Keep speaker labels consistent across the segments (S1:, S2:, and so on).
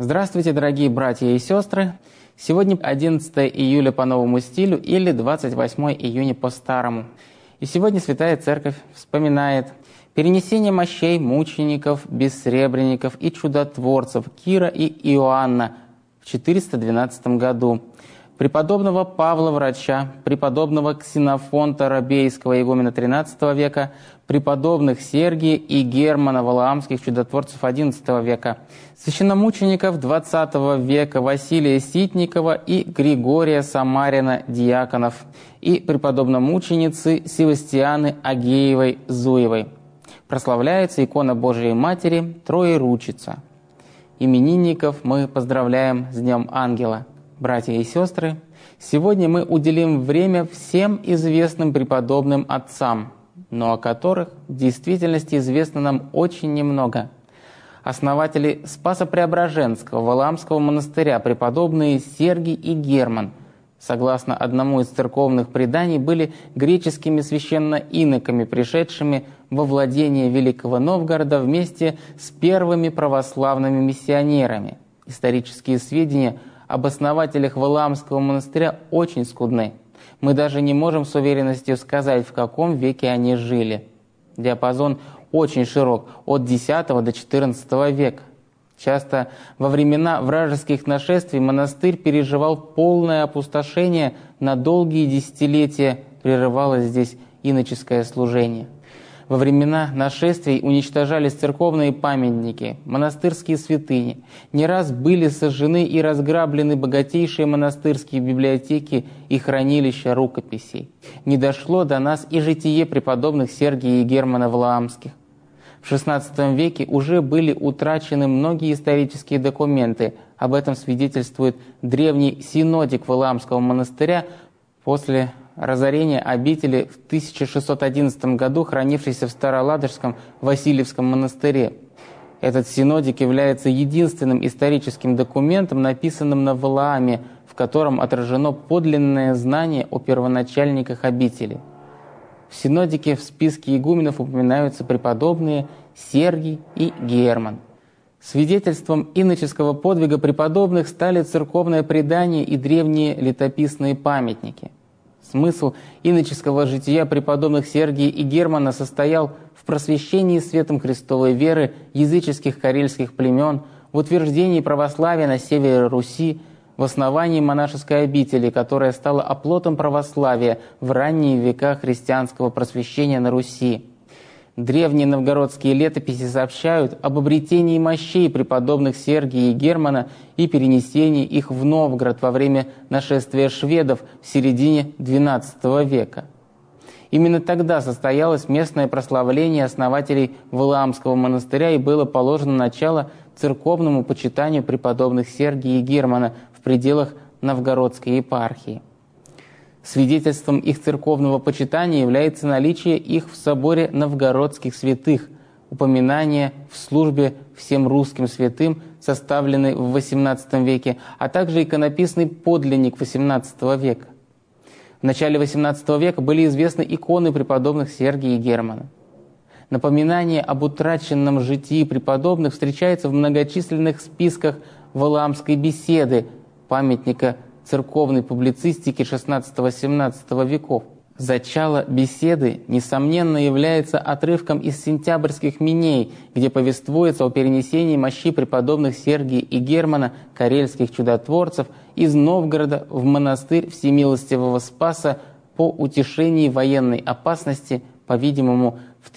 S1: Здравствуйте, дорогие братья и сестры! Сегодня 11 июля по новому стилю или 28 июня по старому. И сегодня Святая Церковь вспоминает перенесение мощей мучеников, бессребренников и чудотворцев Кира и Иоанна в 412 году, преподобного Павла Врача, преподобного Ксенофонта Робейского, игумена XIII века, преподобных Сергия и Германа Валаамских, чудотворцев XI века, священномучеников XX века Василия Ситникова и Григория Самарина, диаконов, и преподобномученицы Севастианы Агеевой-Зуевой. Прославляется икона Божией Матери Троеручица. Именинников мы поздравляем с Днем Ангела. Братья и сестры, сегодня мы уделим время всем известным преподобным отцам, но о которых в действительности известно нам очень немного. Основатели Спасо-Преображенского Валаамского монастыря, преподобные Сергий и Герман, согласно одному из церковных преданий, были греческими священноиноками, пришедшими во владение Великого Новгорода вместе с первыми православными миссионерами. Исторические сведения об основателях Валаамского монастыря очень скудны. Мы даже не можем с уверенностью сказать, в каком веке они жили. Диапазон очень широк, от X до XIV века. Часто во времена вражеских нашествий монастырь переживал полное опустошение, на долгие десятилетия прерывалось здесь иноческое служение. Во времена нашествий уничтожались церковные памятники, монастырские святыни. Не раз были сожжены и разграблены богатейшие монастырские библиотеки и хранилища рукописей. Не дошло до нас и житие преподобных Сергия и Германа Валаамских. В XVI веке уже были утрачены многие исторические документы. Об этом свидетельствует древний синодик Валаамского монастыря после разорения обители в 1611 году, хранившейся в Староладожском Васильевском монастыре. Этот синодик является единственным историческим документом, написанным на Валааме, в котором отражено подлинное знание о первоначальниках обители. В синодике в списке игуменов упоминаются преподобные Сергий и Герман. Свидетельством иноческого подвига преподобных стали церковное предание и древние летописные памятники. Смысл иноческого жития преподобных Сергия и Германа состоял в просвещении светом Христовой веры языческих карельских племен, в утверждении православия на севере Руси, в основании монашеской обители, которая стала оплотом православия в ранние века христианского просвещения на Руси. Древние новгородские летописи сообщают об обретении мощей преподобных Сергия и Германа и перенесении их в Новгород во время нашествия шведов в середине XII века. Именно тогда состоялось местное прославление основателей Валаамского монастыря и было положено начало церковному почитанию преподобных Сергия и Германа в пределах Новгородской епархии. Свидетельством их церковного почитания является наличие их в соборе новгородских святых, упоминание в службе всем русским святым, составленной в XVIII веке, а также иконописный подлинник XVIII века. В начале XVIII века были известны иконы преподобных Сергия и Германа. Напоминание об утраченном житии преподобных встречается в многочисленных списках Валаамской беседы, памятника церковной публицистики XVI-XVII веков. Зачало беседы, несомненно, является отрывком из сентябрьских миней, где повествуется о перенесении мощи преподобных Сергия и Германа, карельских чудотворцев, из Новгорода в монастырь Всемилостивого Спаса по утешении военной опасности, по-видимому, в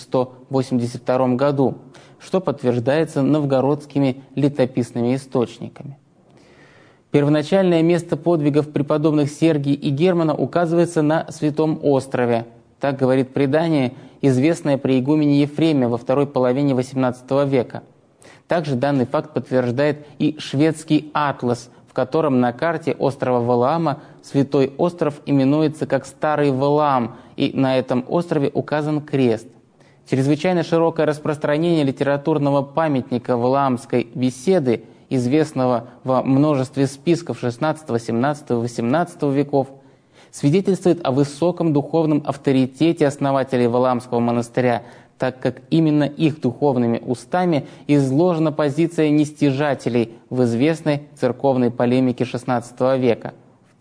S1: 1182 году, что подтверждается новгородскими летописными источниками. Первоначальное место подвигов преподобных Сергия и Германа указывается на Святом острове. Так говорит предание, известное при игумене Ефреме во второй половине XVIII века. Также данный факт подтверждает и шведский атлас, в котором на карте острова Валаама Святой остров именуется как Старый Валаам, и на этом острове указан крест. Чрезвычайно широкое распространение литературного памятника Валаамской беседы, известного во множестве списков XVI, XVII, XVIII веков, свидетельствует о высоком духовном авторитете основателей Валаамского монастыря, так как именно их духовными устами изложена позиция нестяжателей в известной церковной полемике XVI века. В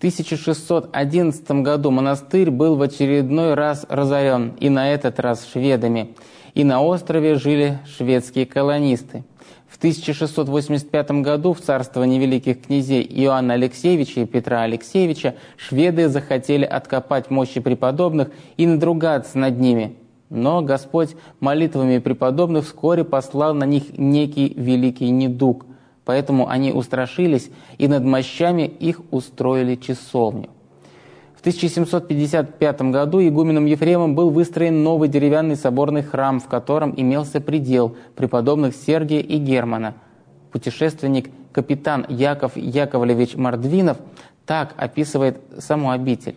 S1: 1611 году монастырь был в очередной раз разорен, и на этот раз шведами, и на острове жили шведские колонисты. В 1685 году в царствовании великих князей Иоанна Алексеевича и Петра Алексеевича шведы захотели откопать мощи преподобных и надругаться над ними. Но Господь молитвами преподобных вскоре послал на них некий великий недуг, поэтому они устрашились и над мощами их устроили часовню. В 1755 году игуменом Ефремом был выстроен новый деревянный соборный храм, в котором имелся предел преподобных Сергия и Германа. Путешественник капитан Яков Яковлевич Мордвинов так описывает саму обитель.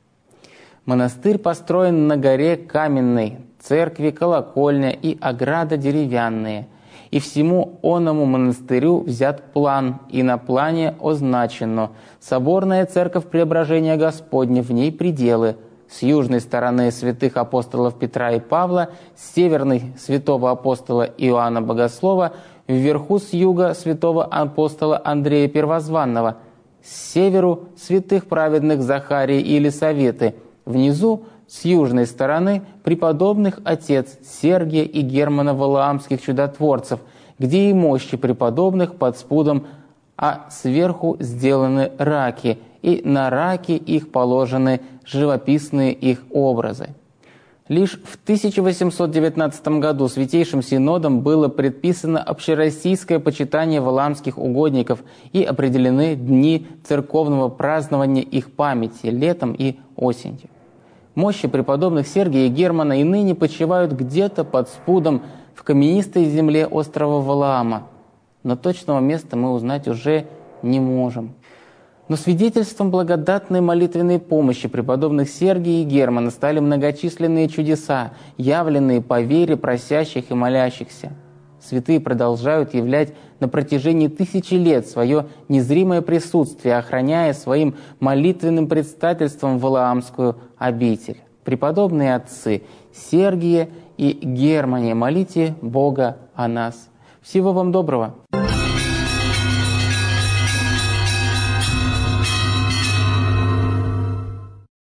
S1: Монастырь построен на горе каменной, церкви колокольня и ограда деревянные. И всему оному монастырю взят план, и на плане означено: соборная церковь Преображения Господня, в ней пределы. С южной стороны святых апостолов Петра и Павла, с северной святого апостола Иоанна Богослова, вверху с юга святого апостола Андрея Первозванного, с северу святых праведных Захарии и Елисаветы, внизу с южной стороны преподобных отец Сергия и Германа Валаамских чудотворцев, где и мощи преподобных под спудом, а сверху сделаны раки, и на раки их положены живописные их образы. Лишь в 1819 году Святейшим Синодом было предписано общероссийское почитание валаамских угодников и определены дни церковного празднования их памяти летом и осенью. Мощи преподобных Сергия и Германа и ныне почивают где-то под спудом в каменистой земле острова Валаама, но точного места мы узнать уже не можем. Но свидетельством благодатной молитвенной помощи преподобных Сергия и Германа стали многочисленные чудеса, явленные по вере просящих и молящихся. Святые продолжают являть на протяжении тысячи лет свое незримое присутствие, охраняя своим молитвенным предстательством Валаамскую обитель. Преподобные отцы Сергия и Германе, молите Бога о нас. Всего вам доброго!